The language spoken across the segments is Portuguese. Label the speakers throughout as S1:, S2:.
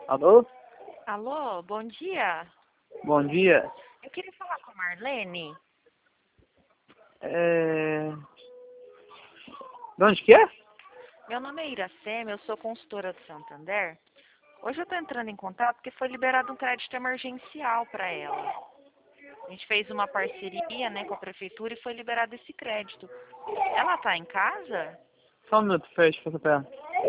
S1: Alô?
S2: Alô, bom dia.
S1: Bom dia.
S2: Eu queria falar com a Marlene.
S1: De onde que é?
S2: Meu nome é Iracema, eu sou consultora do Santander. Hoje eu estou entrando em contato porque foi liberado um crédito emergencial para ela. A gente fez uma parceria, né, com a prefeitura e foi liberado esse crédito. Ela está em casa?
S1: Só um minuto, fecha essa perna.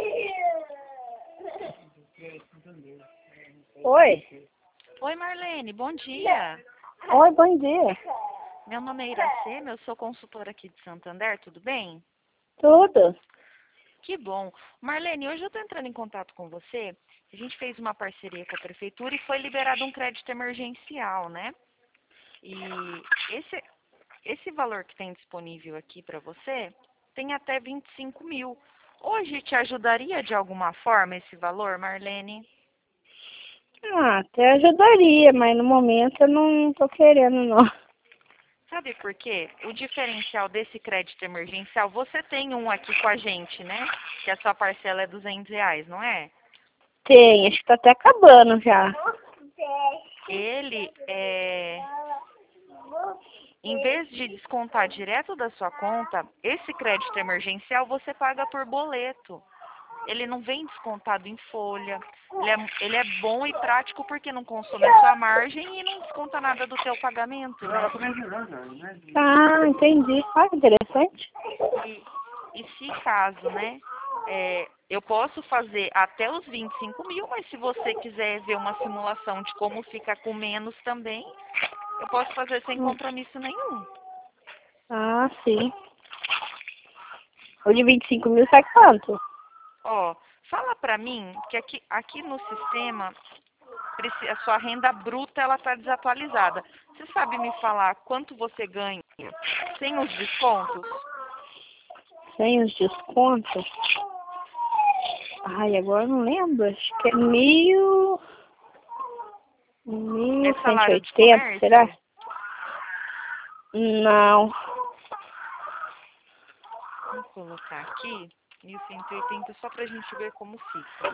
S3: Oi.
S2: Oi, Marlene, bom dia.
S3: Oi, bom dia.
S2: Meu nome é Iracema, eu sou consultora aqui de Santander, tudo bem?
S3: Tudo?
S2: Que bom. Marlene, hoje eu estou entrando em contato com você. A gente fez uma parceria com a prefeitura e foi liberado um crédito emergencial, né? E esse valor que tem disponível aqui para você tem até 25 mil. Hoje te ajudaria de alguma forma esse valor, Marlene?
S3: Até ajudaria, mas no momento eu não tô querendo, não.
S2: Sabe por quê? O diferencial desse crédito emergencial, você tem um aqui com a gente, né? Que a sua parcela é R$ 200, não é?
S3: Tem, acho que tá até acabando já.
S2: Ele em vez de descontar direto da sua conta, esse crédito emergencial você paga por boleto. Ele não vem descontado em folha. Ele é bom e prático porque não consome a sua margem e não desconta nada do teu pagamento, né?
S3: Ah, entendi. Ah, interessante.
S2: E se caso, né? Eu posso fazer até os 25 mil, mas se você quiser ver uma simulação de como fica com menos também, eu posso fazer sem compromisso nenhum.
S3: Ah, sim. O de 25 mil sai quanto?
S2: Ó, fala pra mim que aqui no sistema a sua renda bruta ela tá desatualizada. Você sabe me falar quanto você ganha sem os descontos?
S3: Sem os descontos? Ai, agora eu não lembro. Acho que é mil
S2: É
S3: cento e
S2: salário de
S3: oitenta,
S2: comércio?
S3: será? Não.
S2: Vamos colocar aqui 1.180 só pra gente ver como fica.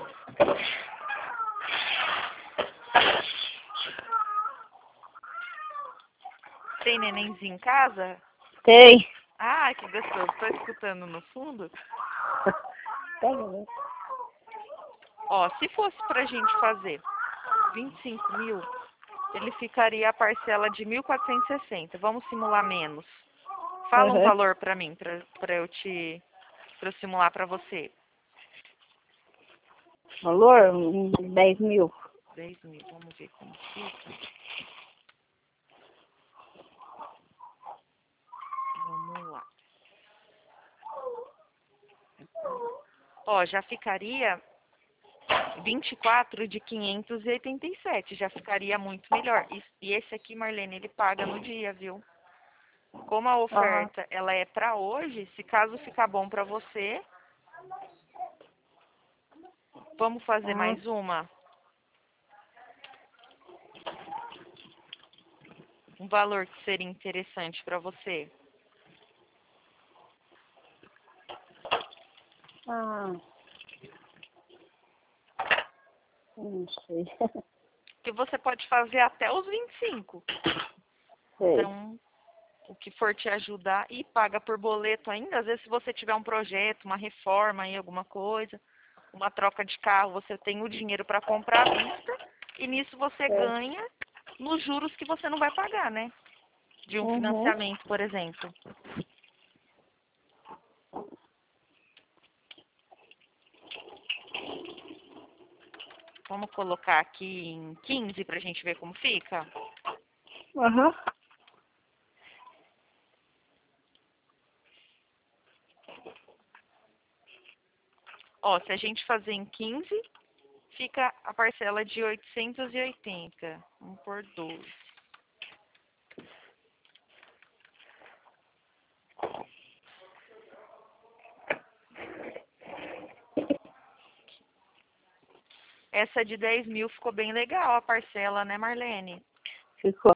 S2: Tem nenenzinho em casa?
S3: Tem.
S2: Ah, que gostoso. Tô escutando no fundo.
S3: Pega, né?
S2: Ó, se fosse pra gente fazer 25 mil, ele ficaria a parcela de 1.460. Vamos simular menos. Fala um
S3: Uhum.
S2: valor pra mim, pra eu simular pra você.
S3: Valor? 10 mil.
S2: 10 mil. Vamos ver como fica. Vamos lá. Ó, já ficaria 24 de 587. Já ficaria muito melhor. E esse aqui, Marlene, ele paga no dia, viu? Como a
S3: Ah,
S2: oferta ela é pra hoje, se caso ficar bom pra você, vamos fazer
S3: ah,
S2: mais uma? Um valor que seria interessante pra você.
S3: ah. Não sei.
S2: Que você pode fazer até os 25.
S3: Sei.
S2: Então, o que for te ajudar e paga por boleto ainda. Às vezes, se você tiver um projeto, uma reforma aí, alguma coisa, uma troca de carro, você tem o dinheiro para comprar à vista e nisso você
S3: É.
S2: ganha nos juros que você não vai pagar, né? De um
S3: Uhum.
S2: financiamento, por exemplo. Vamos colocar aqui em 15 para a gente ver como fica?
S3: Aham.
S2: Ó, se a gente fazer em 15, fica a parcela de 880. Vamos por 12. Essa de 10 mil ficou bem legal, a parcela, né, Marlene?
S3: Ficou.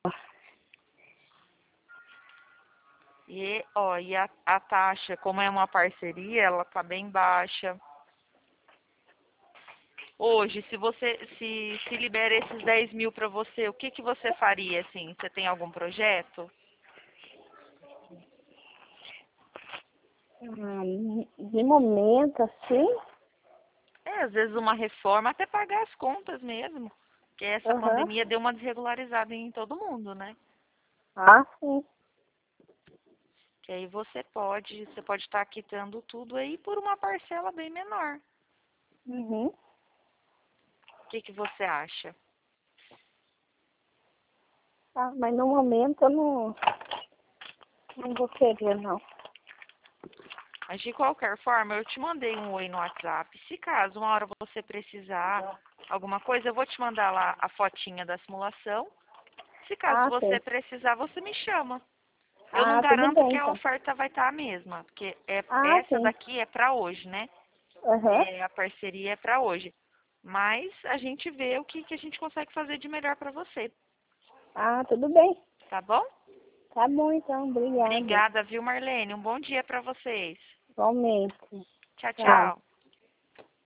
S2: E, ó, e a taxa, como é uma parceria, ela tá bem baixa. Hoje, se você se libera esses 10 mil para você, o que que você faria, assim? Você tem algum projeto?
S3: De momento, assim,
S2: Às vezes uma reforma, até pagar as contas mesmo. Porque essa
S3: aham.
S2: pandemia deu uma desregularizada em todo mundo, né?
S3: Ah, sim.
S2: Que aí você pode estar quitando tudo aí por uma parcela bem menor.
S3: Uhum.
S2: O que que você acha?
S3: Ah, mas no momento eu não vou querer, não.
S2: Mas de qualquer forma, eu te mandei um oi no WhatsApp. Se caso uma hora você precisar alguma coisa, eu vou te mandar lá a fotinha da simulação. Se caso
S3: Ah,
S2: você
S3: sim.
S2: precisar, você me chama. Eu não
S3: Ah, tudo
S2: garanto
S3: bem,
S2: que a
S3: então.
S2: oferta vai estar a mesma, porque
S3: Ah,
S2: essa
S3: sim.
S2: daqui é para hoje, né?
S3: Aham.
S2: A parceria é para hoje. Mas a gente vê o que a gente consegue fazer de melhor para você,
S3: Ah, tudo bem.
S2: tá bom?
S3: Tá bom, então. Obrigada.
S2: Obrigada, viu, Marlene? Um bom dia para vocês.
S3: Igualmente.
S2: Tchau,
S3: Tchau.
S2: tchau.